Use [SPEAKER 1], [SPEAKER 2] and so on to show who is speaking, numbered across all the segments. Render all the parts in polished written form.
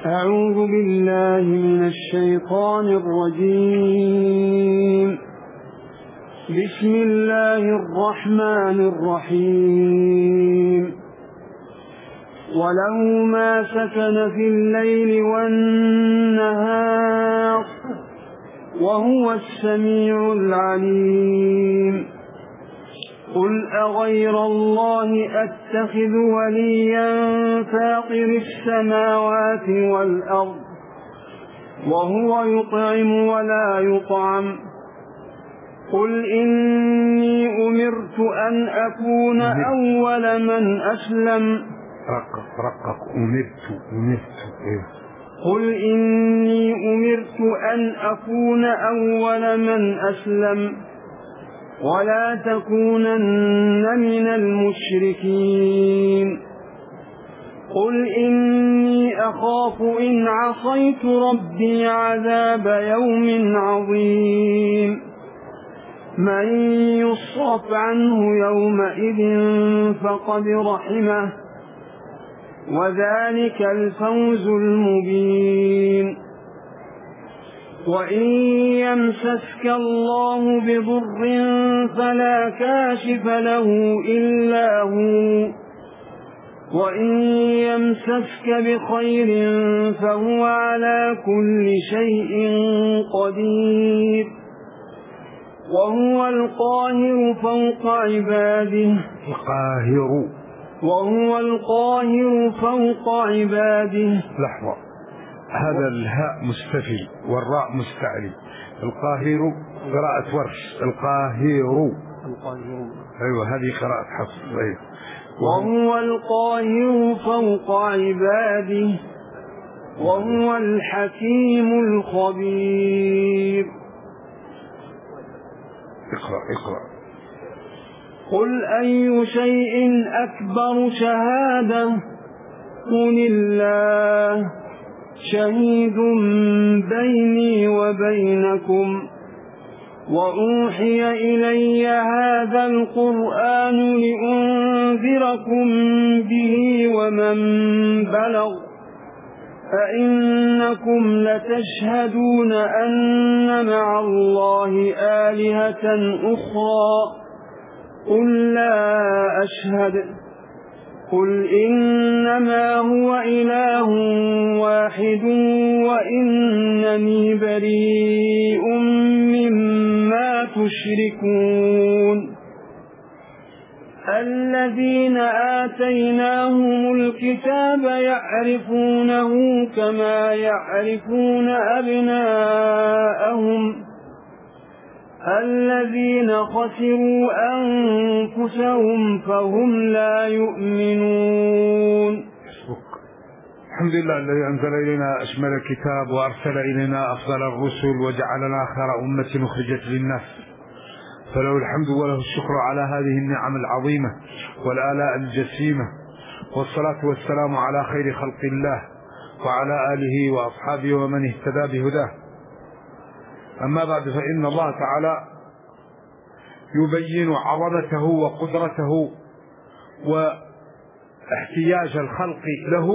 [SPEAKER 1] أعوذ بالله من الشيطان الرجيم. بسم الله الرحمن الرحيم. وله ما سكن في الليل والنهار وهو السميع العليم. قل أغير الله أتخذ وليا فاطر السماوات والأرض وهو يطعم ولا يطعم. قل إني أمرت أن أكون أول من أسلم. قل إني أمرت أن أكون أول من أسلم ولا تكونن من المشركين. قل إني أخاف إن عصيت ربي عذاب يوم عظيم. من يصرف عنه يومئذ فقد رحمه وذلك الفوز المبين. وإن يمسسك الله بضر فلا كاشف له إلا هو وإن يمسسك بخير فهو على كل شيء قدير. وهو القاهر فوق عباده. وهو القاهر فوق عباده.
[SPEAKER 2] لحظة، هذا الهاء مستفل والراء مستعلي. القاهر قراءة ورش. القاهر. أيوة هذه قراءة حفص. أيوة.
[SPEAKER 1] وهو القاهر فوق عباده وهو الحكيم الخبير.
[SPEAKER 2] اقرأ.
[SPEAKER 1] قل أي شيء أكبر شهادة؟ قل الله شهيد بيني وبينكم. وأوحي إلي هذا القرآن لأنذركم به ومن بلغ. أئنكم لتشهدون أن مع الله آلهة أخرى؟ قل لا أشهد. قل إنما هو إله واحد وإنني بريء مما تشركون. الذين آتيناهم الكتاب يعرفونه كما يعرفون أبناءهم. الذين خسروا أنفسهم فهم لا يؤمنون.
[SPEAKER 2] الحمد لله الذي أنزل إلينا أشمل الكتاب وأرسل إلينا أفضل الرسل وجعلنا خير أمة أخرجت للناس، فله الحمد وله الشكر على هذه النعم العظيمة والآلاء الجسيمة، والصلاة والسلام على خير خلق الله وعلى آله وأصحابه ومن اهتدى بهداه. أما بعد، فإن الله تعالى يبين عظمته وقدرته واحتياج الخلق له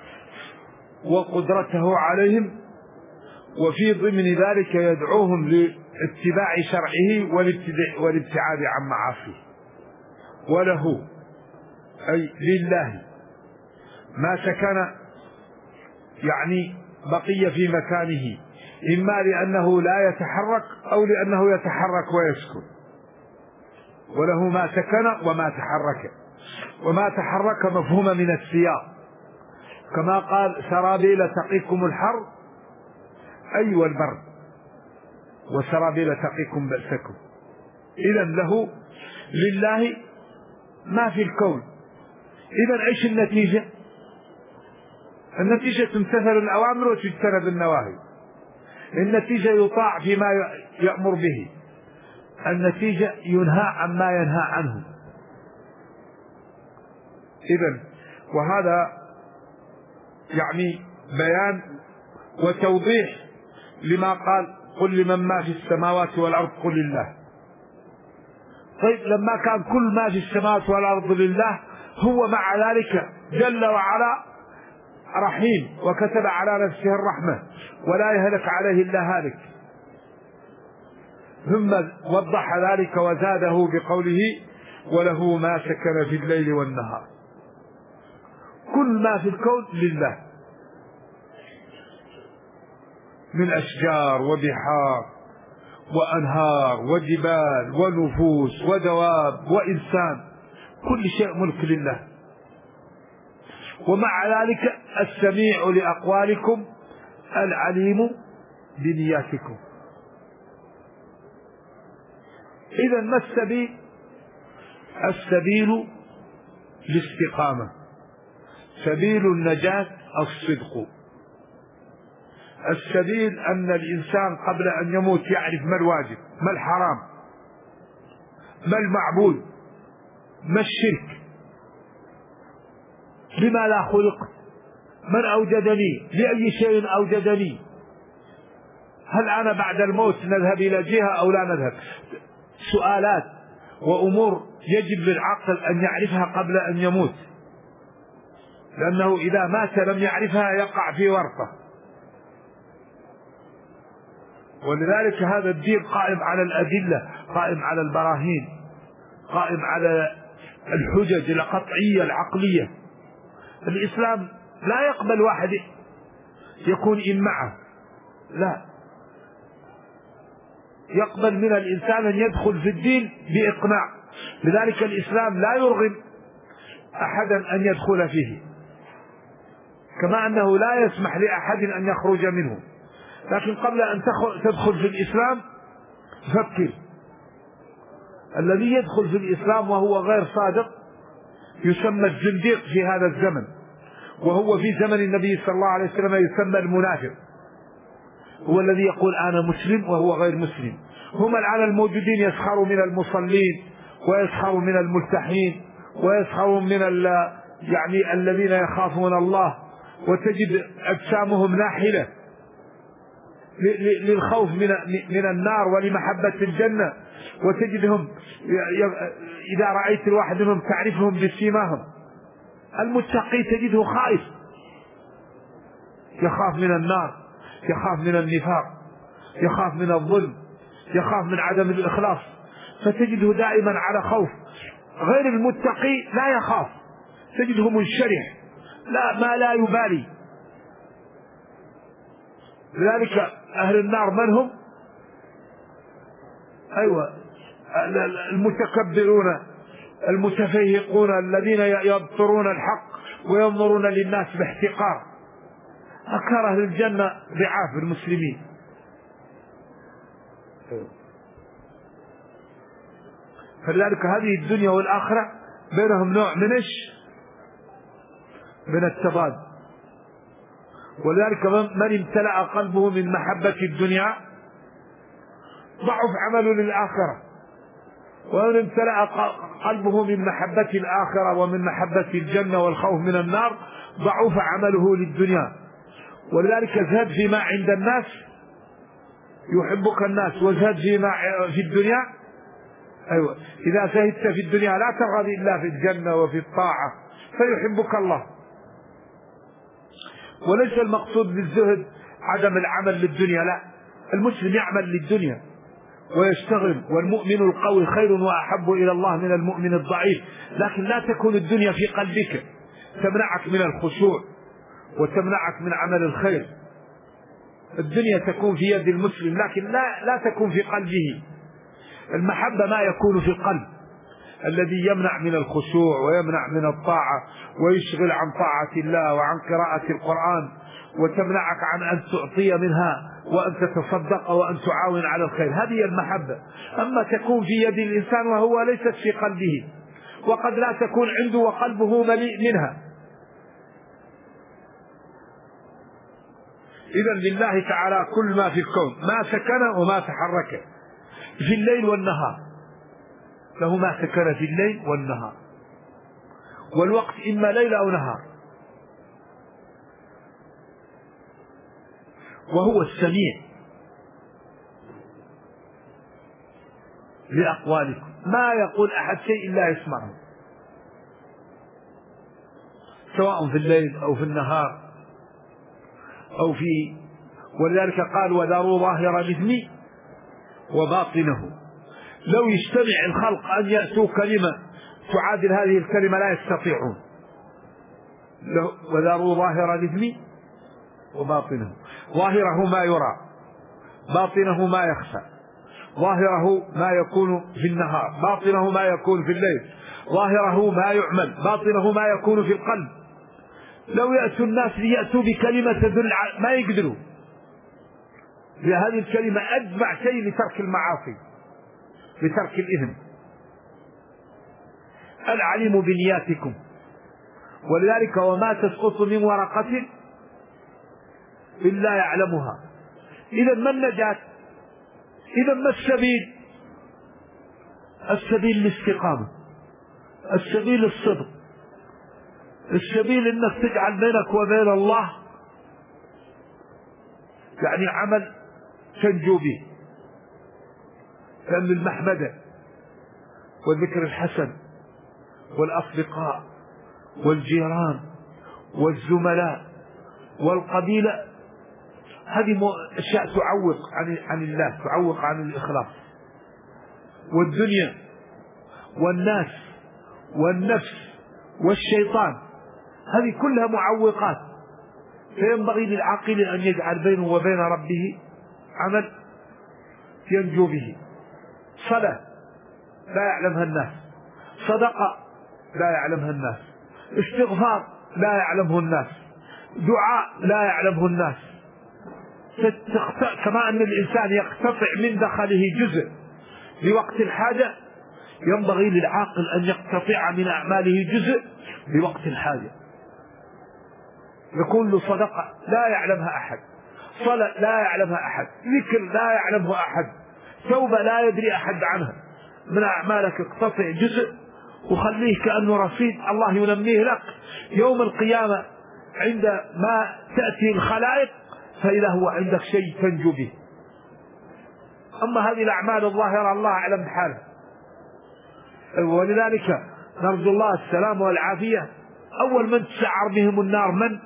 [SPEAKER 2] وقدرته عليهم، وفي ضمن ذلك يدعوهم لاتباع شرعه والابتعاد عن معاصيه. وله أي لله ما سكن، يعني بقي في مكانه، إما لأنه لا يتحرك أو لأنه يتحرك ويسكن. وله ما سكن وما تحرك. وما تحرك مفهوم من السياق، كما قال سرابيل تقيكم الحر أي والبرد، وسرابيل تقيكم بأسكم. إذن له لله ما في الكون. إذن ايش النتيجة؟ النتيجة تمتثل الأوامر وتجتنب النواهي. النتيجة يطاع فيما يأمر به، النتيجة ينهى عما ينهى عنه. إذن وهذا يعني بيان وتوضيح لما قال قل لمن ما في السماوات والأرض قل لله. طيب لما كان كل ما في السماوات والأرض لله، هو مع ذلك جل وعلا رحيم وكتب على نفسه الرحمة ولا يهلك عليه إلا هالك. ثم وضح ذلك وزاده بقوله وله ما سكن في الليل والنهار. كل ما في الكون لله من أشجار وبحار وأنهار وجبال ونفوس ودواب وإنسان، كل شيء ملك لله. ومع ذلك السميع لأقوالكم العليم بنياتكم. إذا ما السبيل؟ السبيل الاستقامة، سبيل النجاة الصدق. السبيل أن الإنسان قبل أن يموت يعرف ما الواجب، ما الحرام، ما المعبود، ما الشرك، لما لا خلقت، من أوجدني، لأي شيء أوجدني، هل أنا بعد الموت نذهب إلى جهة أو لا نذهب؟ سؤالات وأمور يجب للعقل أن يعرفها قبل أن يموت، لأنه إذا مات لم يعرفها يقع في ورطة. ولذلك هذا الدين قائم على الأدلة، قائم على البراهين، قائم على الحجج القطعية العقلية. الإسلام لا يقبل واحد يكون إمعة، لا، يقبل من الإنسان أن يدخل في الدين بإقناع. لذلك الإسلام لا يرغم أحدا أن يدخل فيه، كما أنه لا يسمح لأحد أن يخرج منه. لكن قبل أن تدخل في الإسلام فكر. الذي يدخل في الإسلام وهو غير صادق يسمى الزنديق في هذا الزمن، وهو في زمن النبي صلى الله عليه وسلم يسمى المنافق، هو الذي يقول أنا مسلم وهو غير مسلم. هم الآن الموجودين يسخروا من المصلين ويسخروا من الملتحين ويسخروا من يعني الذين يخافون الله، وتجد أجسامهم ناحلة للخوف من النار ولمحبة الجنة، وتجدهم إذا رأيت الواحد منهم تعرفهم بسيماهم. المتقي تجده خائف، يخاف من النار، يخاف من النفاق، يخاف من الظلم، يخاف من عدم الإخلاص، فتجده دائما على خوف. غير المتقي لا يخاف، تجده منشرح، ما لا يبالي. لذلك أهل النار من هم؟ أيوة، المتكبرون المتفيهقون الذين يبصرون الحق وينظرون للناس باحتقار. أكره أهل الجنة ضعاف المسلمين. فلذلك هذه الدنيا والآخرة بينهم نوع من التضاد. ولذلك من امتلأ قلبه من محبة الدنيا ضعف عمله للآخرة، ومن امتلأ قلبه من محبة الآخرة ومن محبة الجنة والخوف من النار ضعف عمله للدنيا. ولذلك زهد فيما عند الناس يحبك الناس، وزهد فيما في الدنيا. أيوة، إذا زهدت في الدنيا لا ترغب إلا في الجنة وفي الطاعة فيحبك الله. وليس المقصود بالزهد عدم العمل للدنيا، لا، المسلم يعمل للدنيا ويشتغل، والمؤمن القوي خير وأحب إلى الله من المؤمن الضعيف. لكن لا تكون الدنيا في قلبك تمنعك من الخشوع وتمنعك من عمل الخير. الدنيا تكون في يد المسلم لكن لا تكون في قلبه. المحبة ما يكون في القلب الذي يمنع من الخشوع ويمنع من الطاعة ويشغل عن طاعة الله وعن قراءة القرآن، وتمنعك عن أن تعطي منها وأن تتصدق وأن تعاون على الخير. هذه المحبة. أما تكون في يد الإنسان وهو ليست في قلبه، وقد لا تكون عنده وقلبه مليء منها. إذن لله تعالى كل ما في الكون، ما سكن وما تحرك في الليل والنهار، له ما سكن في الليل والنهار، والوقت إما ليل أو نهار. وهو السميع لأقوالكم، ما يقول أحد شيء إلا يسمعه، سواء في الليل أو في النهار ولذلك قال وذروا ظاهر الإثم وباطنه. لو يجتمع الخلق أن يأتوا كلمة تعادل هذه الكلمة لا يستطيعون. وذروا ظاهر الإثم وباطنه. ظاهره ما يرى، باطنه ما يخفى. ظاهره ما يكون في النهار، باطنه ما يكون في الليل. ظاهره ما يعمل، باطنه ما يكون في القلب. لو يأتوا الناس ليأتوا بكلمة تدل على ما يقدروا. هذه الكلمة أجمع شيء لترك المعاصي، لترك الإثم. العليم بنياتكم، ولذلك وما تسقط من ورقة إلا يعلمها. إذا ما النجاة؟ إذا ما السبيل؟ السبيل الاستقامة، السبيل الصدق، السبيل إنك تجعل بينك وبين الله يعني عمل تنجو به، فأن المحمدة والذكر الحسن والأصدقاء والجيران والزملاء والقبيلة، هذه أشياء تعوق عن الله، تعوق عن الإخلاص. والدنيا والناس والنفس والشيطان، هذه كلها معوقات. فينبغي للعاقل أن يجعل بينه وبين ربه عمل ينجو به. صلاة لا يعلمها الناس، صدقة لا يعلمها الناس، استغفار لا يعلمه الناس، دعاء لا يعلمه الناس. كما أن الإنسان يقتطع من دخله جزء لوقت الحاجة، ينبغي للعاقل أن يقتطع من أعماله جزء لوقت الحاجة. يكون له صدقة لا يعلمها أحد، صلاة لا يعلمها أحد، ذكر لا يعلمه أحد، توبة لا يدري أحد عنها. من أعمالك اقتطع جزء وخليه كأنه رصيد الله ينميه لك يوم القيامة عند ما تأتي الخلائق، فإذا هو عندك شيء تنجو به. أما هذه الأعمال الظاهرة الله أعلم بحاله. ولذلك نرجو الله السلام والعافية. أول من تسعر بهم النار من؟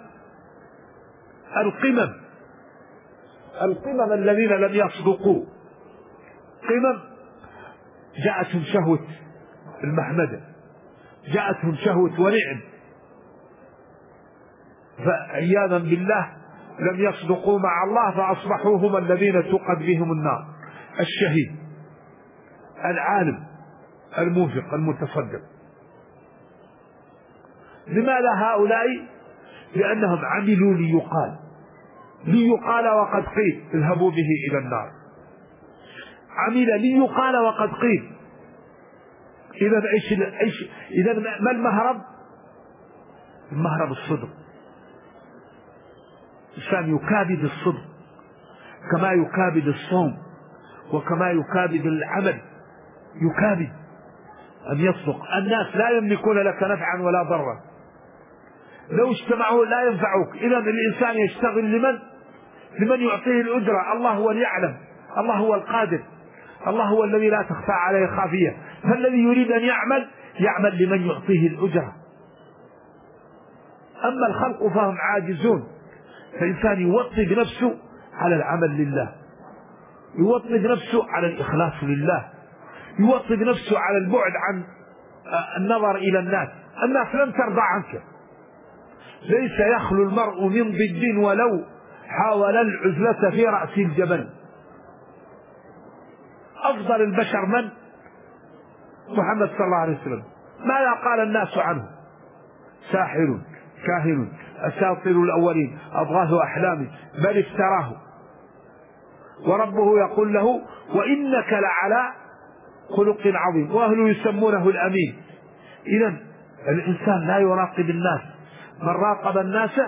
[SPEAKER 2] القمم الذين لم يصدقوا. قمم جاءتهم شهوة المحمدة، جاءتهم شهوة ونعم، فعياذا بالله لم يصدقوا مع الله فأصبحوا هم الذين توقد بهم النار. الشهيد، العالم، المنفق، المتصدق. لماذا هؤلاء؟ لأنهم عملوا ليقال وقد قيل اذهبوا به إلى النار. عمل ليقال وقد قيل. إذا ما المهرب؟ المهرب الصدق. الإنسان يكابد الصدق كما يكابد الصوم وكما يكابد العمل، يكابد أن يصدق. الناس لا يملكون لك نفعا ولا ضرا، لو اجتمعوا لا ينفعوك. إذا الإنسان يشتغل لمن يعطيه الأجرة. الله هو اللي يعلم، الله هو القادر، الله هو الذي لا تخفى عليه خافية. فالذي يريد أن يعمل لمن يعطيه الأجرة. أما الخلق فهم عاجزون. فإنسان يوطي بنفسه على العمل لله، يوطي بنفسه على الإخلاص لله، يوطي بنفسه على البعد عن النظر إلى الناس. الناس لن ترضى عنك. ليس يخلو المرء من ضد ولو حاول العزلة في رأس الجبل. أفضل البشر من؟ محمد صلى الله عليه وسلم. ماذا قال الناس عنه؟ ساحر، كاهن، أساطير الأولين، أضغاث أحلام، بل افتراه. وربه يقول له وإنك لعلى خلق عظيم، وأهله يسمونه الأمين. إذن الإنسان لا يراقب الناس. من راقب الناس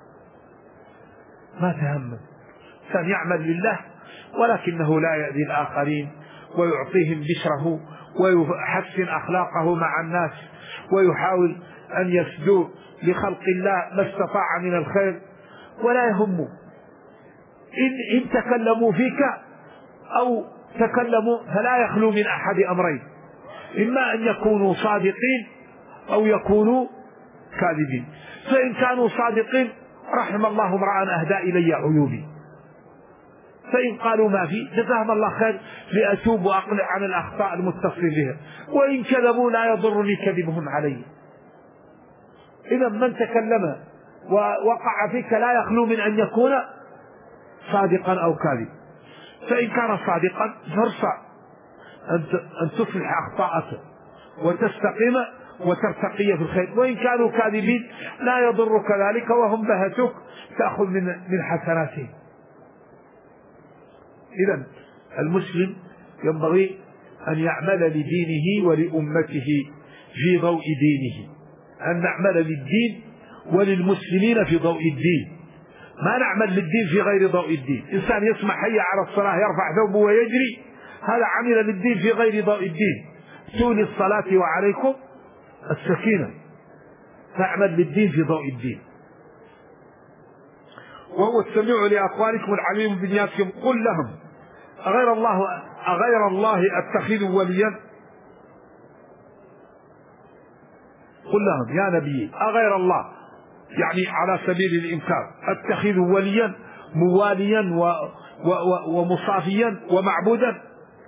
[SPEAKER 2] ما تهم. كان يعمل لله ولكنه لا يأذي الآخرين ويعطيهم بشره ويحسن أخلاقه مع الناس ويحاول أن يسدو لخلق الله ما استطاع من الخير، ولا يهم إن تكلموا فيك أو تكلموا، فلا يخلو من أحد أمرين: إما أن يكونوا صادقين أو يكونوا كاذبين. فإن كانوا صادقين رحم الله امرأ أهدى إلي عيوبي، فإن قالوا ما في جزاهم الله خير لأتوب وأقلع عن الأخطاء المتصل بها، وإن كذبوا لا يضرني كذبهم علي. إذا من تكلم ووقع فيك لا يخلو من أن يكون صادقا أو كاذب، فإن كان صادقا فارفع أن تصلح أخطاءك وتستقيم وترتقي في الخير، وإن كانوا كاذبين لا يضرك ذلك وهم بهتك تأخذ من حسناتهم. إذن المسلم ينبغي أن يعمل لدينه ولأمته في ضوء دينه، أن نعمل للدين وللمسلمين في ضوء الدين، ما نعمل للدين في غير ضوء الدين. إنسان يسمع حي على الصلاة يرفع ثوبه ويجري، هذا عمل للدين في غير ضوء الدين. تولي الصلاة وعليكم السكينة، فاعمل للدين في ضوء الدين. وهو السميع لأقوالكم العليم بنياتكم. قل لهم أغير الله أتخذ وليا. قل لهم يا نبي أغير الله، يعني على سبيل الإنكار، أتخذ وليا مواليا ومصافيا ومعبودا.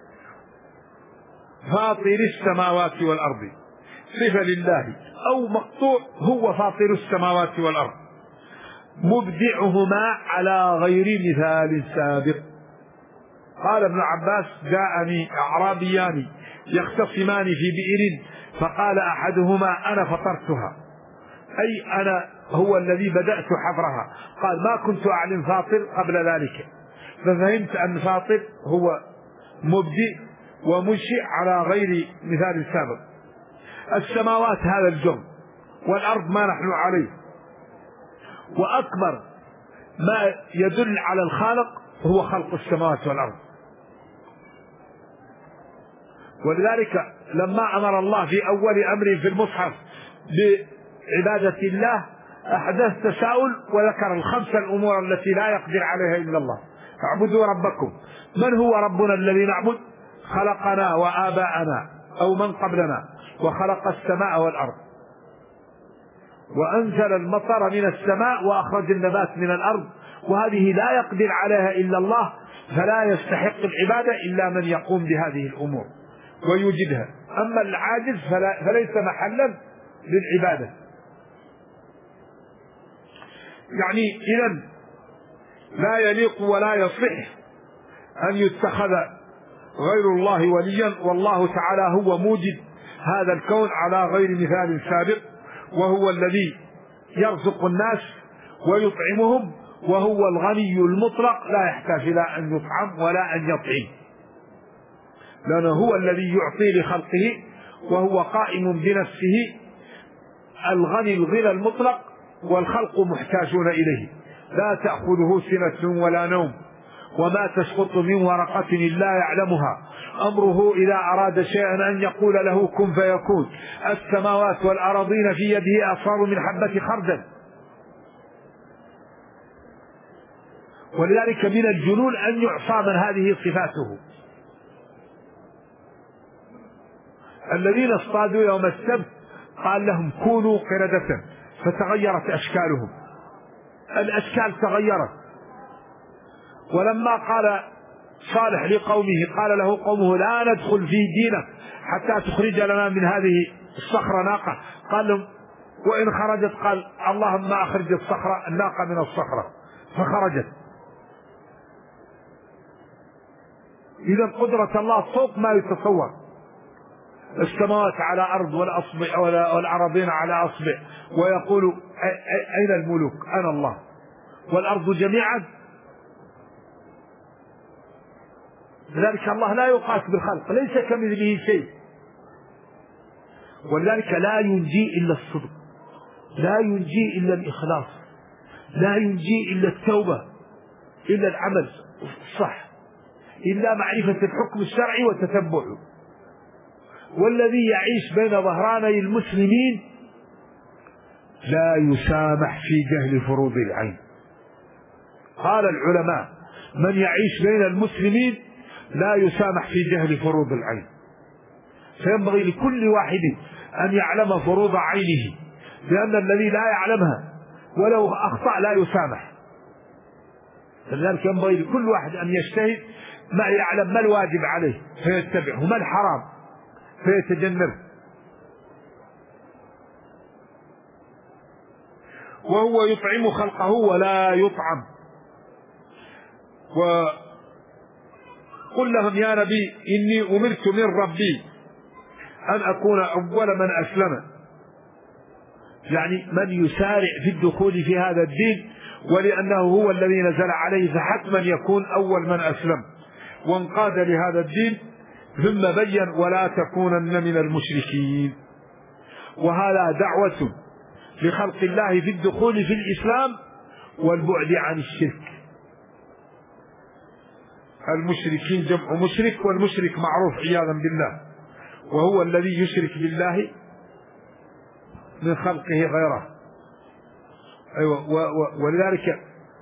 [SPEAKER 2] فاطر السماوات والأرض صفة لله أو مقطوع، هو فاطر السماوات والأرض مبدعهما على غير مثال سابق. قال ابن عباس جاءني أعرابيان يختصمان في بئر فقال أحدهما أنا فطرتها، أي أنا هو الذي بدأت حفرها. قال ما كنت أعلم فاطر قبل ذلك، ففهمت أن فاطر هو مبدئ ومنشئ على غير مثال سابق. السماوات هذا الجرم، والأرض ما نحن عليه، وأكبر ما يدل على الخالق هو خلق السماوات والأرض. ولذلك لما أمر الله في أول أمره في المصحف بعبادة الله أحدث تساؤل وذكر الخمسة الأمور التي لا يقدر عليها إلا الله. اعبدوا ربكم. من هو ربنا الذي نعبد؟ خلقنا وآباءنا أو من قبلنا، وخلق السماء والأرض، وأنزل المطر من السماء وأخرج النبات من الأرض، وهذه لا يقدر عليها إلا الله، فلا يستحق العبادة إلا من يقوم بهذه الأمور ويوجدها. أما العاجز فليس محلا للعبادة. يعني إذن لا يليق ولا يصح أن يتخذ غير الله وليا، والله تعالى هو موجد هذا الكون على غير مثال سابق، وهو الذي يرزق الناس ويطعمهم، وهو الغني المطلق لا يحتاج إلى أن يطعم ولا أن يطعم، لأنه هو الذي يعطي لخلقه، وهو قائم بنفسه الغني الغنى المطلق، والخلق محتاجون إليه. لا تأخذه سنة ولا نوم، وما تسقط من ورقة إلا يعلمها، أمره إذا أراد شيئا أن يقول له كن فيكون. السماوات والأراضين في يده أصغر من حبة خردل. ولذلك من الجنون أن يعصى من هذه صفاته. الذين اصطادوا يوم السبت قال لهم كونوا قردة، فتغيرت أشكالهم، الأشكال تغيرت. ولما قال صالح لقومه قال له قومه لا ندخل في دينك حتى تخرج لنا من هذه الصخرة ناقة. قال لهم وإن خرجت، قال اللهم أخرج الناقة من الصخرة، فخرجت. إذا قدرة الله فوق ما يتصور. السماوات على أرض والأصبع والأراضين على أصبع، ويقول أين الملوك؟ أنا الله. والأرض جميعا. لذلك الله لا يقاس بالخلق، ليس كمثله شيء. ولذلك لا ينجي إلا الصدق، لا ينجي إلا الإخلاص، لا ينجي إلا التوبة، إلا العمل الصح، إلا معرفة الحكم الشرعي وتتبعه. والذي يعيش بين ظهراني المسلمين لا يسامح في جهل فروض العين. قال العلماء من يعيش بين المسلمين لا يسامح في جهل فروض العين. فينبغي لكل واحد أن يعلم فروض عينه، لأن الذي لا يعلمها ولو أخطأ لا يسامح. لذلك ينبغي لكل واحد أن يجتهد ما يعلم ما الواجب عليه فيتبعه، وما الحرام فيتجنبه. وهو يطعم خلقه ولا يطعم. وقل لهم يا نبي إني أمرت من ربي أن أكون أول من أسلم، يعني من يسارع في الدخول في هذا الدين، ولأنه هو الذي نزل عليه فحتما يكون أول من أسلم وانقاد لهذا الدين. ثم بين ولا تكونن من المشركين. وهذا دعوة لخلق الله في الدخول في الإسلام والبعد عن الشرك. المشركين جمع مشرك، والمشرك معروف عياذا بالله، وهو الذي يشرك بالله من خلقه غيره. أيوة. ولذلك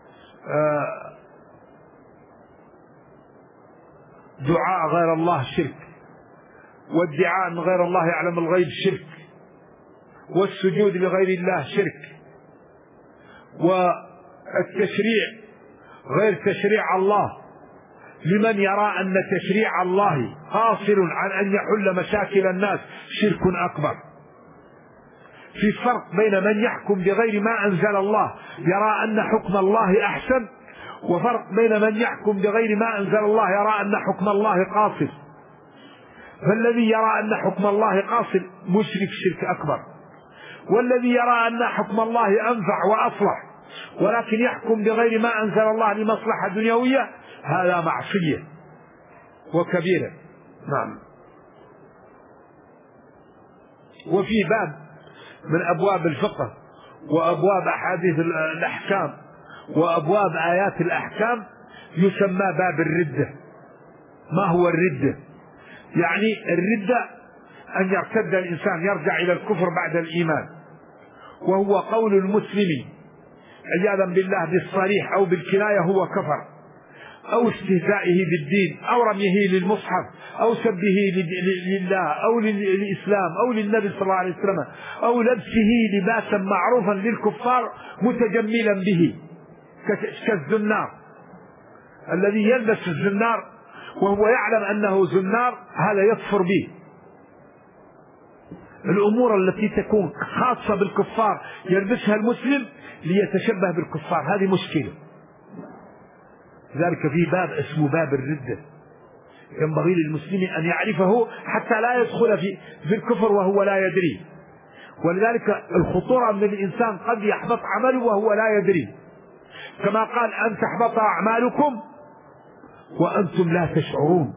[SPEAKER 2] دعاء غير الله شرك، والدعاء أن غير الله يعلم الغيب شرك، والسجود لغير الله شرك، والتشريع غير تشريع الله لمن يرى أن تشريع الله قاصر عن أن يحل مشاكل الناس شرك أكبر. في فرق بين من يحكم بغير ما أنزل الله يرى أن حكم الله أحسن، وفرق بين من يحكم بغير ما أنزل الله يرى أن حكم الله قاصر. فالذي يرى أن حكم الله قاصر مشرك شرك أكبر، والذي يرى أن حكم الله أنفع وأصلح ولكن يحكم بغير ما أنزل الله لمصلحة دنيوية هذا معصية وكبيرة. نعم. وفي باب من أبواب الفقه وأبواب أحاديث الأحكام وأبواب آيات الأحكام يسمى باب الردة. ما هو الردة؟ يعني الردة أن يرتد الإنسان يرجع إلى الكفر بعد الإيمان، وهو قول المسلم عياذا بالله بالصريح أو بالكناية هو كفر، أو استهزائه بالدين، أو رميه للمصحف، أو سبه لله أو للإسلام أو للنبي صلى الله عليه وسلم، أو لبسه لباسا معروفا للكفار متجملا به كالزنار الذي يلبس الزنار وهو يعلم أنه زنار، هذا يكفر به. الأمور التي تكون خاصة بالكفار يلبسها المسلم ليتشبه بالكفار، هذه مشكلة. ذلك في باب اسمه باب الردة، ينبغي للمسلم أن يعرفه حتى لا يدخل في الكفر وهو لا يدري. ولذلك الخطورة من الإنسان قد يحبط عمله وهو لا يدري، كما قال أن تحبط أعمالكم وأنتم لا تشعرون.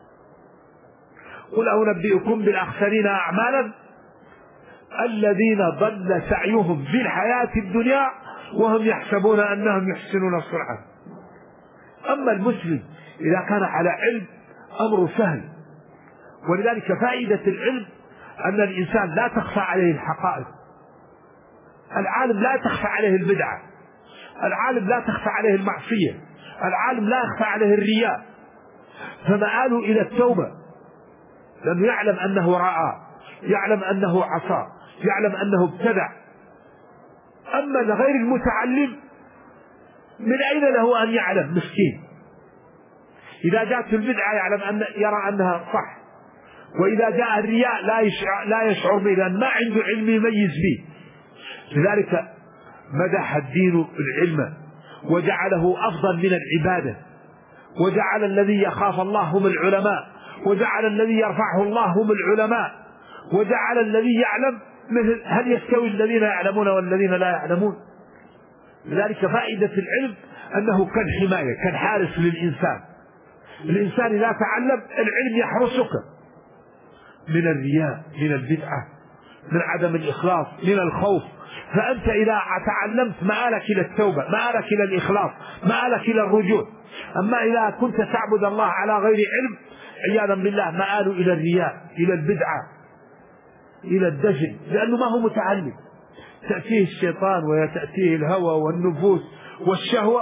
[SPEAKER 2] قل أنبئكم بالأخسرين أعمالا الذين ضل سعيهم في الحياة الدنيا وهم يحسبون أنهم يحسنون صنعا. أما المسلم إذا كان على علم أمر سهل. ولذلك فائدة العلم أن الإنسان لا تخفى عليه الحقائق. العالم لا تخفى عليه البدعة، العالم لا تخفى عليه المعصية، العالم لا يخفى عليه الرياء، فمآله إلى التوبة، لأنه يعلم أنه رأى، يعلم أنه عصى، يعلم أنه ابتدع. أما لغير المتعلم من أين له أن يعلم؟ مسكين. إذا جاءت البدعة يرى أنها صح، وإذا جاء الرياء لا يشعر به لأن ما عنده علم يميز به. لذلك مدح الدين العلم وجعله أفضل من العبادة، وجعل الذي يخاف الله هم العلماء، وجعل الذي يرفعه الله هم العلماء، وجعل الذي يعلم مثل هل يستوي الذين يعلمون والذين لا يعلمون. لذلك فائدة العلم أنه كالحماية كالحارس للإنسان. الإنسان إذا تعلم العلم يحرسك من الرياء، من البدعة، من عدم الإخلاص، من الخوف. فأنت إذا تعلمت مآلك إلى التوبة، مآلك إلى الإخلاص، مآلك إلى الرجوع. أما إذا كنت تعبد الله على غير علم عياذا بالله مآله إلى الرياء، إلى البدعة، إلى الدجل، لأنه ما هو متعلم. تأتيه الشيطان وتأتيه الهوى والنفوس والشهوة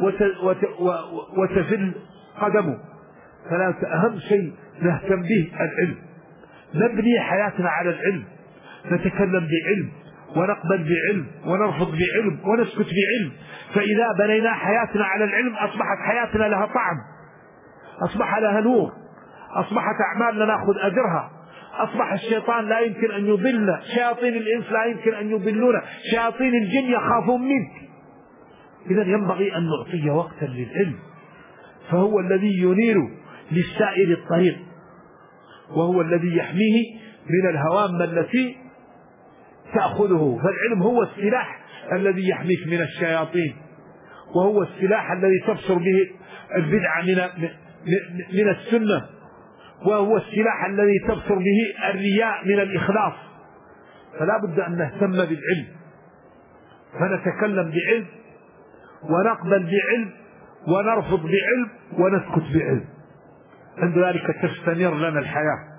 [SPEAKER 2] وتزل قدمه. أهم شيء نهتم به العلم، نبني حياتنا على العلم، نتكلم بعلم ونقبل بعلم ونرفض بعلم ونسكت بعلم. فإذا بنينا حياتنا على العلم أصبحت حياتنا لها طعم، أصبح لها نور، أصبحت أعمالنا نأخذ أجرها، أصبح الشيطان لا يمكن أن يضلنا، شياطين الإنس لا يمكن أن يضلونا، شياطين الجن يخافون منك. إذا ينبغي أن نعطي وقتا للعلم، فهو الذي ينير للسائر الطريق، وهو الذي يحميه من الهوام التي تأخذه. فالعلم هو السلاح الذي يحميك من الشياطين، وهو السلاح الذي تبصر به البدعة من السنة، وهو السلاح الذي تبصر به الرياء من الإخلاص. فلا بد أن نهتم بالعلم، فنتكلم بعلم ونقبل بعلم ونرفض بعلم ونسكت بعلم، عند ذلك تستمر لنا الحياة.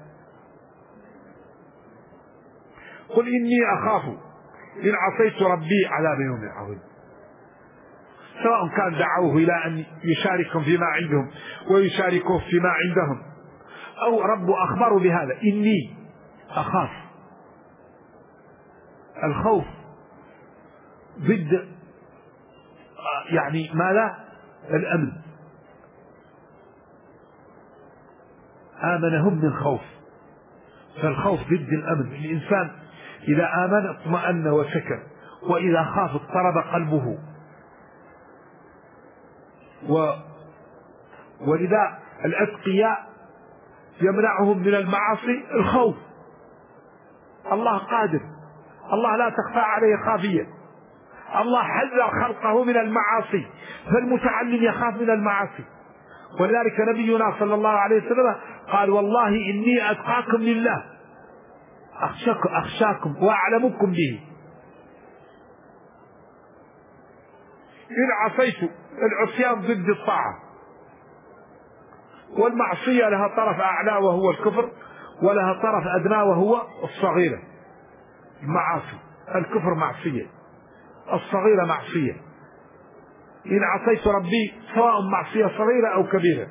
[SPEAKER 2] قل إني أخاف إن عصيت ربي عذاب يوم عظيم. سواء كان دعوه إلى أن يشاركهم فيما عندهم ويشاركوه فيما عندهم، أو رب أخبروا بهذا، إني أخاف. الخوف ضد يعني ماذا؟ الأمن. آمنهم من خوف، فالخوف ضد الأمن. الإنسان إذا آمن اطمأن وسكن، وإذا خاف اضطرب قلبه. ولذا الأتقياء يمنعهم من المعاصي الخوف. الله قادر، الله لا تخفى عليه خافية، الله حذر خلقه من المعاصي، فالمتعلم يخاف من المعاصي. ولذلك نبينا صلى الله عليه وسلم قال والله إني أتقاكم لله أخشاكم وأعلمكم به. إن عصيت، العصيان ضد الطاعة، والمعصية لها طرف أعلى وهو الكفر، ولها طرف أدنى وهو الصغيرة. المعاصي، الكفر معصية، الصغيرة معصية. إن عصيت ربي سواء معصية صغيرة أو كبيرة.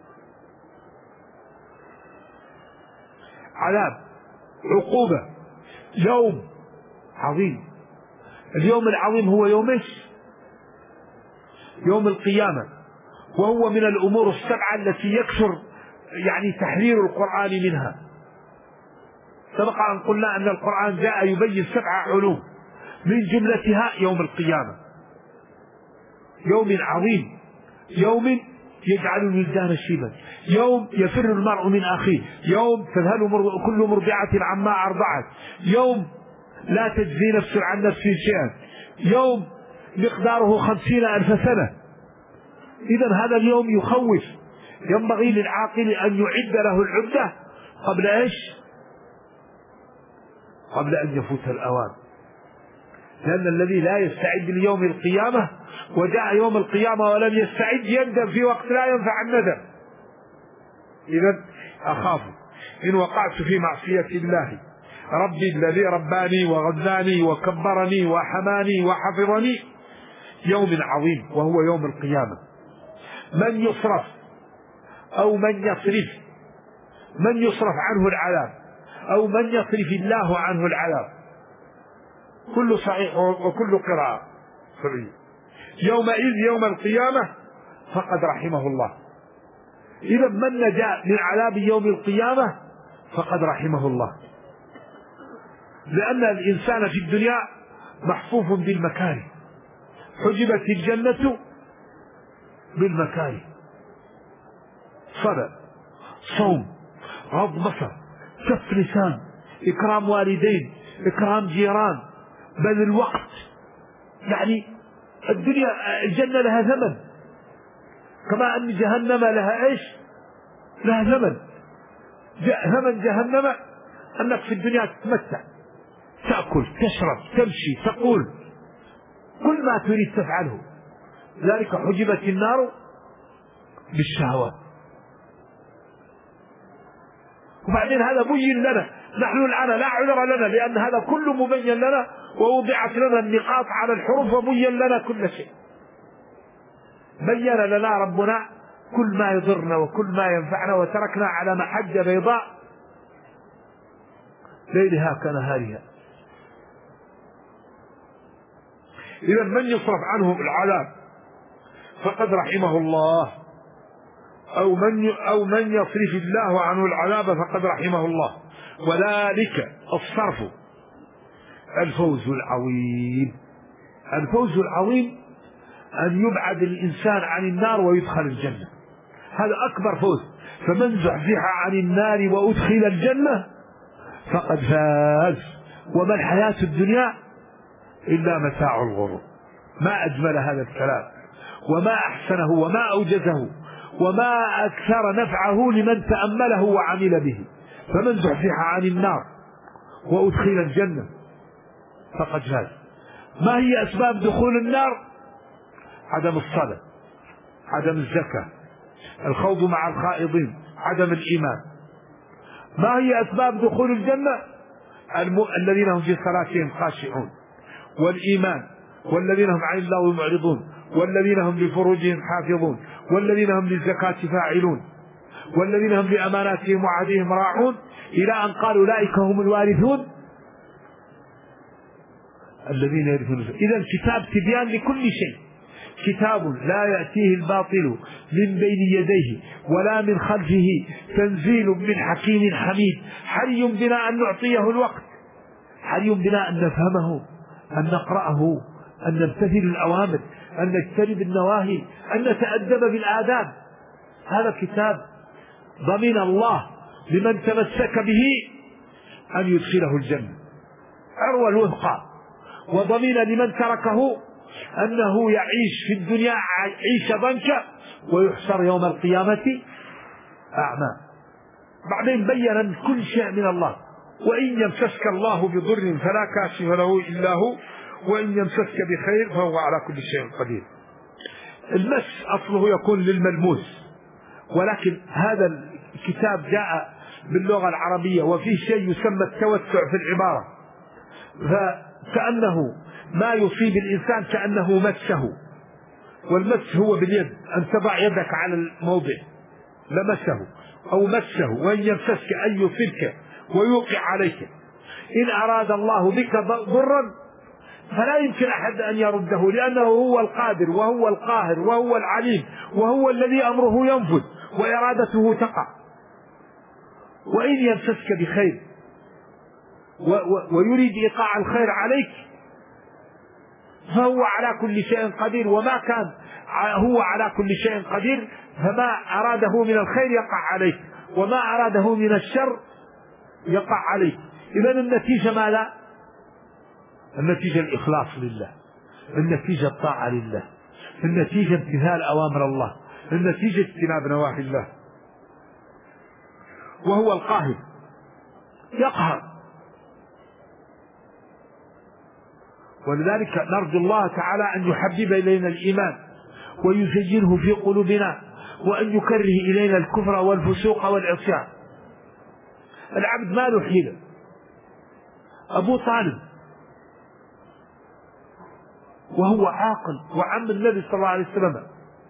[SPEAKER 2] عذاب، عقوبة، يوم عظيم. اليوم العظيم هو يوم ايش؟ يوم القيامة، وهو من الأمور السبعة التي يكثر يعني تحرير القرآن منها. سبق أن قلنا أن القرآن جاء يبين 7 علوم، من جملتها يوم القيامة، يوم عظيم، يوم يجعل الولدان شيبا، يوم يفر المرء من أخيه، يوم تذهل كل مرضعة عما أرضعت، يوم لا تجزي نفس عن نفس شيئا، يوم مقداره 50,000 سنة. إذن هذا اليوم يخوف، ينبغي للعاقل أن يعد له العدة قبل إيش؟ قبل أن يفوت الأوان. لأن الذي لا يستعد ليوم القيامة وجاء يوم القيامة ولم يستعد يندم في وقت لا ينفع الندم. إذن أخاف إن وقعت في معصية الله ربي الذي رباني وغذاني وكبرني وحماني وحفظني يوم عظيم وهو يوم القيامة. من يصرف أو من يصرف عنه العذاب أو من يصرف الله عنه العذاب، كل صحيح وكل قراءة صحيح. يومئذ يوم القيامة فقد رحمه الله. إذا من نجا من عذاب يوم القيامة فقد رحمه الله، لأن الإنسان في الدنيا محفوف بالمكاره، حجبت الجنة بالمكاره، صلاة، صوم، غض بصر، كف لسان، إكرام والدين، إكرام جيران، بذل الوقت. يعني الدنيا الجنة لها ثمن، كما أن جهنم لها إيش؟ لها ثمن. ثمن جهنم أنك في الدنيا تتمتع، تأكل، تشرب، تمشي، تقول، كل ما تريد تفعله. ذلك حجبت النار بالشهوات. وبعدين هذا بين لنا، نحن الآن لا عذر لنا، لأن هذا كله مبين لنا، ووضعت لنا النقاط على الحروف وبين لنا كل شيء. بين لنا ربنا كل ما يضرنا وكل ما ينفعنا، وتركنا على محجة بيضاء ليلها كنهارها. إذا من يصرف عنه العذاب فقد رحمه الله، أو من يصرف الله عنه العذاب فقد رحمه الله. وذلك الصرف الفوز العظيم. الفوز العظيم أن يبعد الإنسان عن النار ويدخل الجنة، هذا أكبر فوز. فمن زحزح عن النار وأدخل الجنة فقد فاز. وما الحياة الدنيا إلا متاع الغرور. ما أجمل هذا الكلام، وما أحسنه، وما أوجزه، وما أكثر نفعه لمن تأمله وعمل به. فمن زحزح عن النار وأدخل الجنة فقد فاز. ما هي أسباب دخول النار؟ عدم الصلاة، عدم الزكاة، الخوض مع الخائضين، عدم الإيمان. ما هي أسباب دخول الجنة؟ الذين هم في صلاتهم خاشعون، والإيمان، والذين هم عن الله معرضون، والذين هم لفروجهم حافظون، والذين هم للزكاة فاعلون، والذين هم لأماناتهم وعهدهم راعون، إلى أن قال أولئك هم الوارثون الذين يرثون. إذا كتاب تبيان لكل شيء، كتاب لا يأتيه الباطل من بين يديه ولا من خلفه، تنزيل من حكيم حميد. حري بنا أن نعطيه الوقت، حري بنا أن نفهمه، أن نقرأه، أن نمتثل الأوامر، أن نجتنب النواهي، أن نتأدب بالآداب. هذا كتاب ضمن الله لمن تمسك به أن يدخله الجنة عروة الوثقى، وضمن لمن تركه أنه يعيش في الدنيا عيش ضنكا ويحشر يوم القيامة أعمى. بعدين بين كل شيء من الله. وإن يمسسك الله بضر فلا كاشف له إلا هو، وإن يمسسك بخير فهو على كل شيء قدير. المس أصله يكون للملموس، ولكن هذا الكتاب جاء باللغة العربية وفيه شيء يسمى التوسع في العبارة، فكأنه ما يصيب الإنسان كأنه مسه. والمس هو باليد، أن تضع يدك على الموضع لمسه أو مسه. وإن يمسسك أن يصيبك ويوقع عليك. إن أراد الله بك ضرا فلا يمكن أحد أن يرده، لأنه هو القادر وهو القاهر وهو العليم، وهو الذي أمره ينفذ وإرادته تقع. وإن يمسسك بخير ويريد إيقاع الخير عليك فهو على كل شيء قدير. وما كان هو على كل شيء قدير فما أراده من الخير يقع عليك، وما أراده من الشر يقع عليك. إذن النتيجة ماذا؟ النتيجة الإخلاص لله، النتيجة الطاعة لله، النتيجة امتثال أوامر الله، النتيجة اجتناب نواهي الله. وهو القاهر يقهر. ولذلك نرجو الله تعالى أن يحبب إلينا الإيمان ويزينه في قلوبنا، وأن يكره إلينا الكفر والفسوق والعصيان. العبد ما له حيلة. أبو طالب وهو عاقل وعم النبي صلى الله عليه وسلم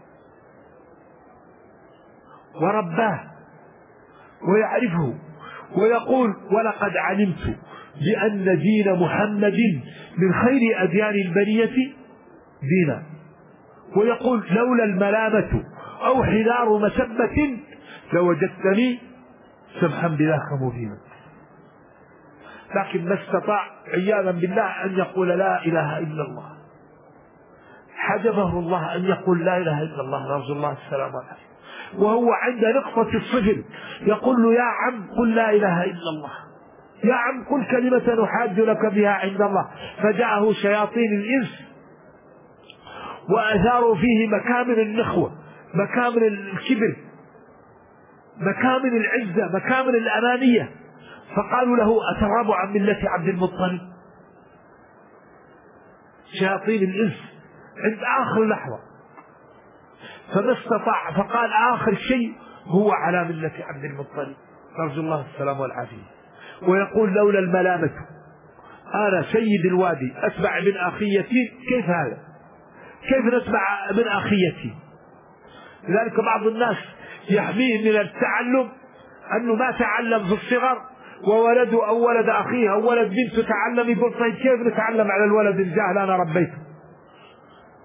[SPEAKER 2] ورباه ويعرفه، ويقول ولقد علمت بأن دين محمد من خير أديان البرية دينا. ويقول لولا الملامة أو حذار مسبة لوجدتني سمحا بذاك مبينا. لكن ما استطاع عياذا بالله أن يقول لا إله إلا الله، حجبه الله أن يقول لا إله إلا الله، نرجو الله السلام عليه. وهو عند نقطة الصفر يقول له يا عم قل لا إله إلا الله، يا عم قل كلمة نحاج لك بها عند الله. فجاءه شياطين الإنس وأثاروا فيه مكامن النخوة، مكامن الكبر، مكامن العزة، مكامن الأنانية، فقالوا له أترغب عن ملة عبد المطلب. شياطين الإنس عند آخر لحظة فما استطاع، فقال آخر شيء هو على ملة عبد المطلب، نرجو الله السلام والعافية. ويقول لولا الملامة أنا سيد الوادي أتبع من أخيتي. كيف هذا؟ كيف نتبع من أخيتي؟ لذلك بعض الناس يحميه من التعلم أنه ما تعلم في الصغر، وولده أو ولد أخيه أو ولد بنته تعلم، يقول طيب كيف نتعلم على الولد الجاهل أنا ربيته؟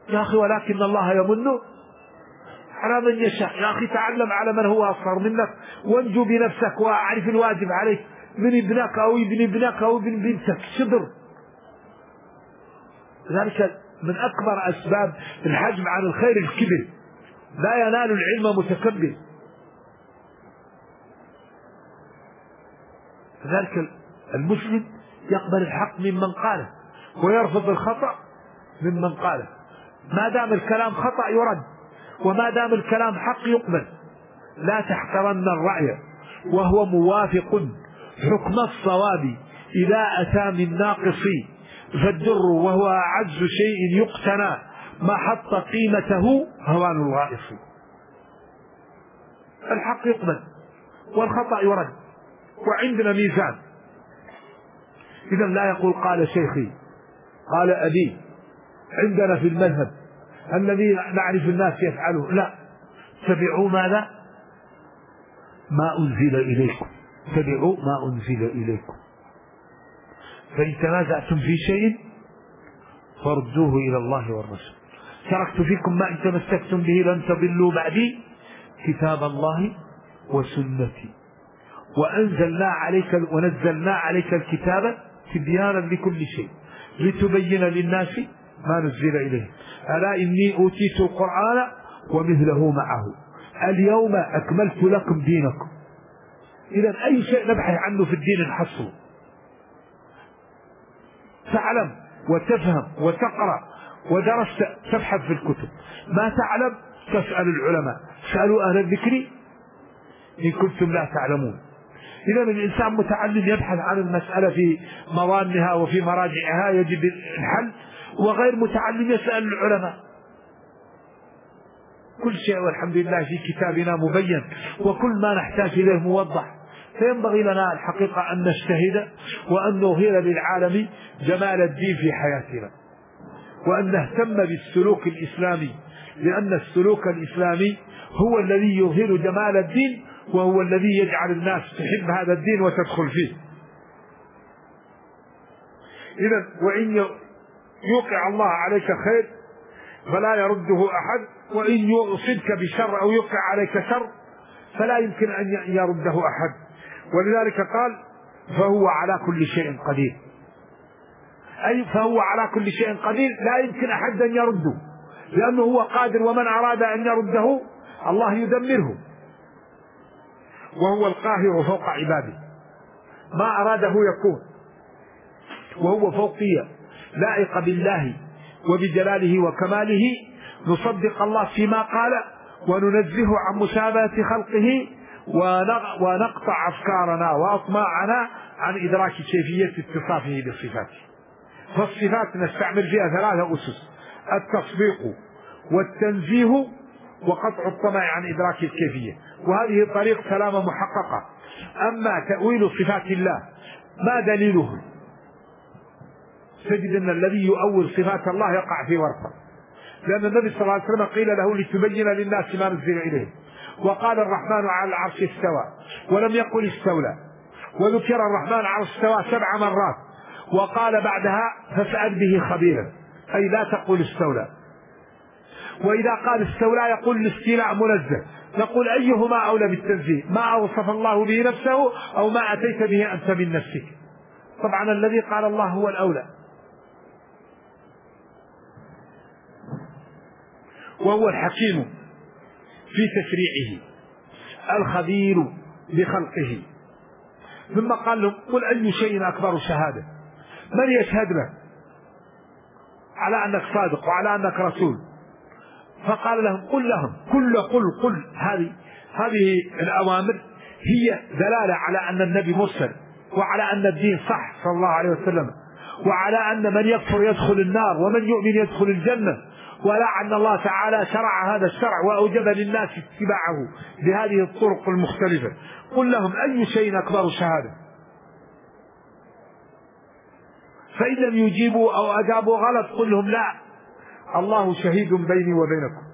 [SPEAKER 3] يا أخي ولكن الله يمن على من يشاء. يا أخي تعلم على من هو أصغر منك وانجو بنفسك وأعرف الواجب عليك من ابنك أو ابن ابنك أو ابن بنتك. صبر. ذلك من أكبر أسباب الحجم عن الخير الكبر. لا ينال العلم متكبر. ذلك المسلم يقبل الحق ممن قاله ويرفض الخطأ ممن قاله. ما دام الكلام خطأ يرد، وما دام الكلام حق يقبل. لا تحقرن الرأي وهو موافق حكم الصواب إذا أتى من ناقص، فالدر وهو أعز شيء يقتنى ما حط قيمته هوان الغائص. الحق يقبل والخطأ يرد، وعندنا ميزان. إذا لا يقول قال شيخي قال أبي عندنا في المذهب الذي نعرف الناس يفعله. لا، تبعوا ماذا؟ ما أنزل إليكم. تبعوا ما أنزل إليكم. فإن تنازعتم في شيء فردوه إلى الله والرسول. تركت فيكم ما إن تمسكتم به لن تضلوا بعدي كتاب الله وسنتي ونزلنا عليك الكتاب تبيانا لكل شيء لتبين للناس ما نزل إليه. ألا إني أوتيت القرآن ومثله معه اليوم أكملت لكم دينكم. إذا أي شيء نبحث عنه في الدين نحصله. تعلم وتفهم وتقرأ ودرست تبحث في الكتب. ما تعلم تسأل العلماء. سألوا أهل الذكر إن كنتم لا تعلمون. إذا الإنسان متعلم يبحث عن المسألة في موانها وفي مراجعها يجد الحل، وغير متعلم يسأل العلماء. كل شيء والحمد لله في كتابنا مبين، وكل ما نحتاج إليه موضح. فينبغي لنا الحقيقة أن نجتهد وأن نظهر للعالم جمال الدين في حياتنا، وأن نهتم بالسلوك الإسلامي، لأن السلوك الإسلامي هو الذي يظهر جمال الدين، وهو الذي يجعل الناس تحب هذا الدين وتدخل فيه. إذن وإن يوقع الله عليك خير فلا يرده أحد، وإن يصبك بشر أو يوقع عليك شر فلا يمكن أن يرده أحد. ولذلك قال فهو على كل شيء قدير. أي فهو على كل شيء قدير، لا يمكن أحد أن يرده، لأنه هو قادر، ومن أراد أن يرده الله يدمره. وهو القاهر فوق عباده، ما أراده يكون، وهو فوقية لائق بالله وبجلاله وكماله. نصدق الله فيما قال وننزه عن مشابهة خلقه، ونقطع أفكارنا وأطماعنا عن إدراك كيفية اتصافه بصفاته. فالصفات نستعمل فيها 3 أسس: التصديق والتنزيه وقطع الطمع عن إدراك الكيفية، وهذه طريق سلامة محققة. أما تأويل صفات الله ما دليله؟ تجد أن الذي يؤول صفات الله يقع في ورطة، لأن النبي صلى الله عليه وسلم قيل له لتبين للناس ما نزل إليه، وقال الرحمن على العرش استوى ولم يقل استولى، وذكر الرحمن على استوى 7 مرات، وقال بعدها فاسأل به خبيرا، أي لا تقول استولى. وإذا قال استولى يقول الاستيلاء منزه، نقول أيهما أولى بالتنزيه؟ ما أوصف الله به نفسه أو ما أتيت به أنت من نفسك؟ طبعا الذي قال الله هو الأولى. وهو الحكيم في تشريعه الخبير بخلقه. ثم قال لهم قل أي شيء أكبر شهادة؟ من يشهد لك على أنك صادق وعلى أنك رسول؟ فقال لهم قل لهم قل هذه الأوامر هي دلالة على أن النبي مرسل، وعلى أن الدين صح صلى الله عليه وسلم، وعلى أن من يكفر يدخل النار ومن يؤمن يدخل الجنة، ولا أن الله تعالى شرع هذا الشرع وأوجب للناس اتباعه بهذه الطرق المختلفة. قل لهم أي شيء أكبر شهادة؟ فإن لم يجيبوا أو أجابوا غلط قل لهم لا، الله شهيد بيني وبينكم.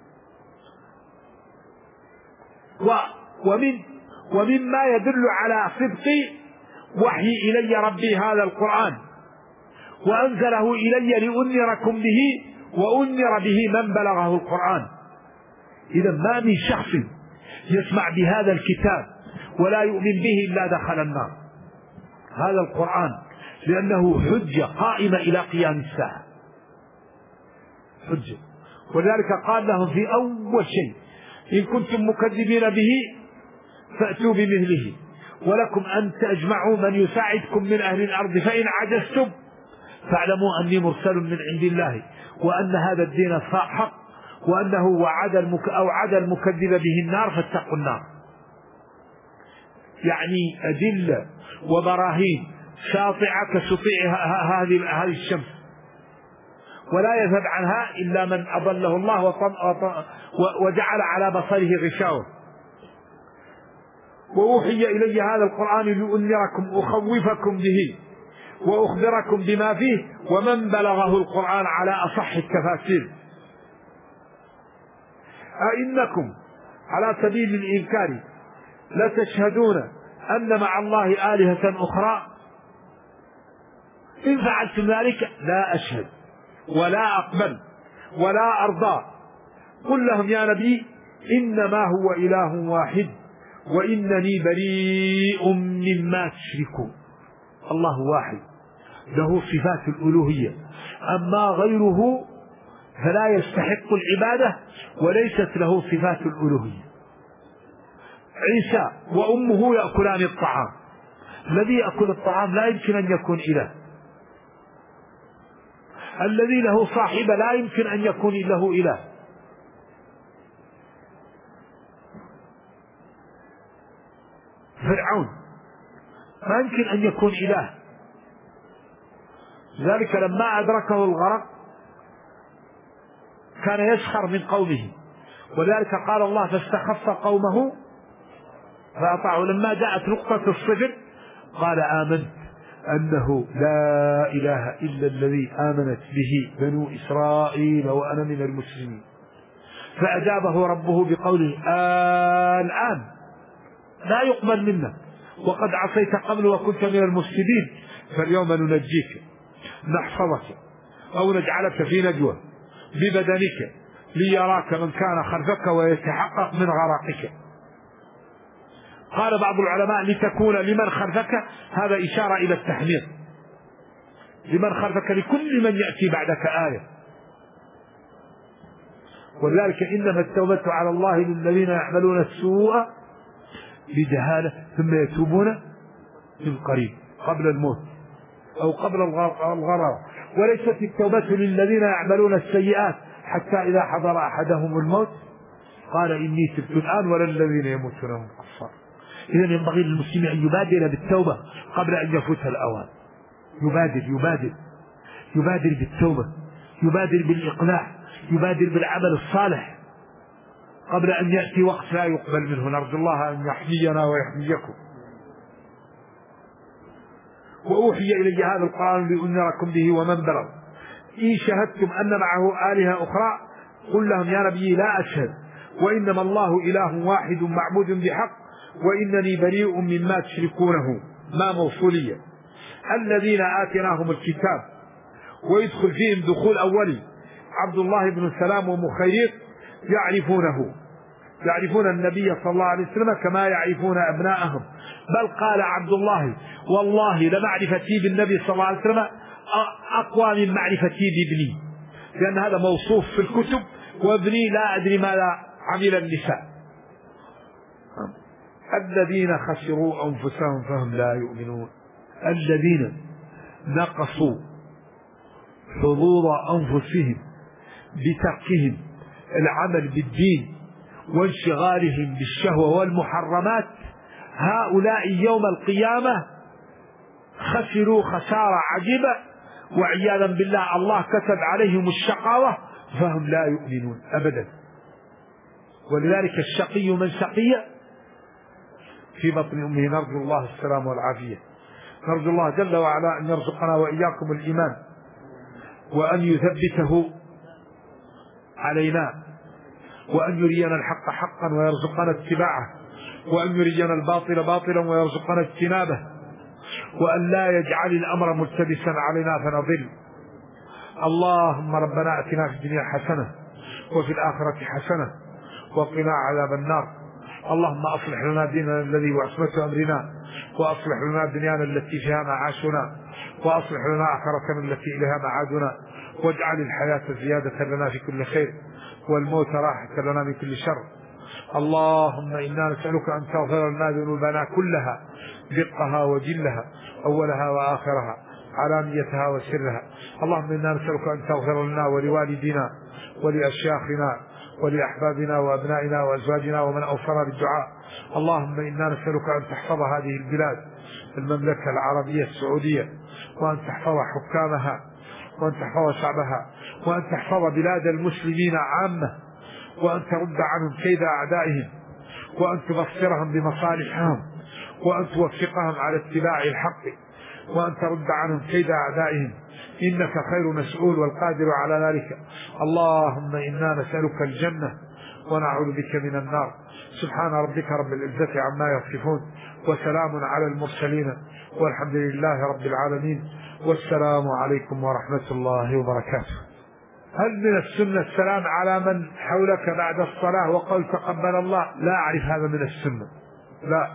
[SPEAKER 3] ومما يدل على صدق وحي إلي ربي هذا القرآن وأنزله إلي لأنذركم به وأنذر به من بلغه القرآن. إذا ما من شخص يسمع بهذا الكتاب ولا يؤمن به إلا دخل النار. هذا القرآن لأنه حجة قائمة إلى قيام الساعة، حجة. ولذلك قال لهم في أول شيء: إن كنتم مكذبين به فأتوا بمثله، ولكم أن تجمعوا من يساعدكم من أهل الأرض، فإن عجزتم فاعلموا أني مرسل من عند الله وأن هذا الدين حق، وأنه وعد المكذب به النار فاتقوا النار. يعني أدلة وبراهين ساطعة كسطيع هذه الشمس، ولا يذهب عنها إلا من أضله الله وجعل على بصره غشاوة. وأوحي إلي هذا القرآن لأنذركم أخوفكم به وأخبركم بما فيه ومن بلغه القرآن على أصح التفاسير. أئنكم على سبيل الإنكار لتشهدون أن مع الله آلهة أخرى؟ إن فعلتم ذلك لا أشهد ولا أقبل ولا أرضى. قل لهم يا نبي إنما هو إله واحد وإنني بريء مما تشركون. الله واحد له صفات الألوهية، أما غيره فلا يستحق العبادة وليست له صفات الألوهية. عيسى وأمه يأكلان الطعام، الذي يأكل الطعام لا يمكن أن يكون إله. الذي له صاحبة لا يمكن أن يكون له إله. فرعون ما يمكن أن يكون إله. ذلك لما أدركه الغرق كان يسخر من قومه، ولذلك قال الله: فاستخف قومه فأطاعوا. لما جاءت نقطة الصفر قال: آمنت أنه لا إله إلا الذي آمنت به بنو إسرائيل وأنا من المسلمين. فأجابه ربه بقوله: الآن لا يقبل منا وقد عصيت قبل وكنت من المفسدين، فاليوم ننجيك نحفظك أو نجعلك في نجوى ببدنك ليراك من كان خلفك ويتحقق من غرقك. قال بعض العلماء: لتكون لمن خلفك، هذا إشارة إلى التحمير، لمن خلفك لكل من يأتي بعدك آية. ولذلك إنما التوبة على الله للذين يعملون السوء بجهالة ثم يتوبون من قريب قبل الموت أو قبل الغرر، وليست التوبة للذين يعملون السيئات حتى إذا حضر أحدهم الموت قال: إني تبت الآن ولا الذين يموتون هم كفار. إذن ينبغي للمسلم أن يبادر بالتوبة قبل أن يفوت الأوان. يبادر بالتوبة، يبادر بالإقلاع، يبادر بالعمل الصالح قبل أن يأتي وقت لا يقبل منه. نرجو الله أن يحمينا ويحميكم. وأوحي إلي هذا القرآن لأنذركم به ومن بلغ. إن شهدتم أن معه آلهة أخرى قل لهم يا نبي لا أشهد، وإنما الله إله واحد معبود بحق وإنني بريء مما تشركونه. ما موصولية. الذين آتيناهم الكتاب، ويدخل فيهم دخول أولي. عبد الله بن سلام ومخيريق يعرفون النبي صلى الله عليه وسلم كما يعرفون أبناءهم، بل قال عبد الله: والله لمعرفتي بالنبي صلى الله عليه وسلم أقوى من معرفتي بابني، لأن هذا موصوف في الكتب، وابني لا أدري ماذا عمل النساء. الذين خسروا أنفسهم فهم لا يؤمنون. الذين نقصوا حضور أنفسهم بتركهم العمل بالدين وانشغالهم بالشهوة والمحرمات، هؤلاء يوم القيامة خسروا خسارة عجيبة، وعياذا بالله الله كتب عليهم الشقاوة فهم لا يؤمنون أبدا. ولذلك الشقي من شقي في بطن أمه. نرجو الله السلام والعافية. نرجو الله جل وعلا أن يرزقنا وإياكم الإيمان، وأن يثبته علينا، وأن يرينا الحق حقا ويرزقنا اتباعه، وأن يرينا الباطل باطلا ويرزقنا اجتنابه، وأن لا يجعل الأمر ملتبسا علينا فنضل. اللهم ربنا آتنا في الدنيا حسنة وفي الآخرة حسنة وقنا عذاب النار. اللهم أصلح لنا ديننا الذي هو عصمة أمرنا، وأصلح لنا دنيانا التي فيها معاشنا، وأصلح لنا آخرتنا التي إليها معادنا، واجعل الحياة زيادة لنا في كل خير والموت راحة لنا من كل شر. اللهم إنا نسألك أن تغفر لنا ذنوبنا كلها، دقها وجلها، أولها وآخرها، علانيتها وسرها. اللهم إنا نسألك أن تغفر لنا ولوالدينا ولأشياخنا ولأحبابنا وأبنائنا وأزواجنا ومن أوصانا بالدعاء. اللهم إنا نسألك أن تحفظ هذه البلاد، المملكة العربية السعودية، وأن تحفظ حكامها، وأن تحفظ شعبها، وأن تحفظ بلاد المسلمين عامة، وأن ترد عنهم كيد أعدائهم، وأن تبصرهم بمصالحهم، وأن توفقهم على اتباع الحق، وأن ترد عنهم كيد أعدائهم، إنك خير مسؤول والقادر على ذلك. اللهم إنا نسألك الجنة ونعوذ بك من النار. سبحان ربك رب العزة عما يصفون، وسلام على المرسلين، والحمد لله رب العالمين، والسلام عليكم ورحمة الله وبركاته. هل من السنة السلام على من حولك بعد الصلاة وقل تقبل الله؟ لا أعرف هذا من السنة، لا.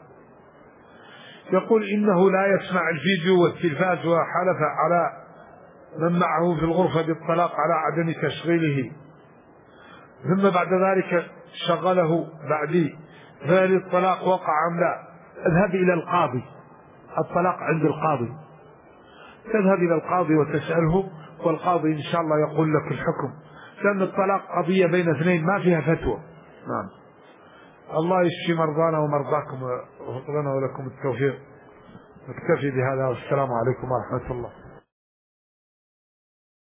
[SPEAKER 3] يقول إنه لا يسمع الفيديو والتلفاز، وحلف على من معه في الغرفة بالطلاق على عدم تشغيله، ثم بعد ذلك شغله بعدي، فهل الطلاق وقع أم لا؟ اذهب إلى القاضي، الطلاق عند القاضي، تذهب إلى القاضي وتسأله، والقاضي إن شاء الله يقول لك الحكم، لأن الطلاق قضية بين اثنين ما فيها فتوى. نعم. الله يشفي مرضانا ومرضاكم ويوفق لنا ولكم التوفيق. نكتفي بهذا، والسلام عليكم ورحمة الله.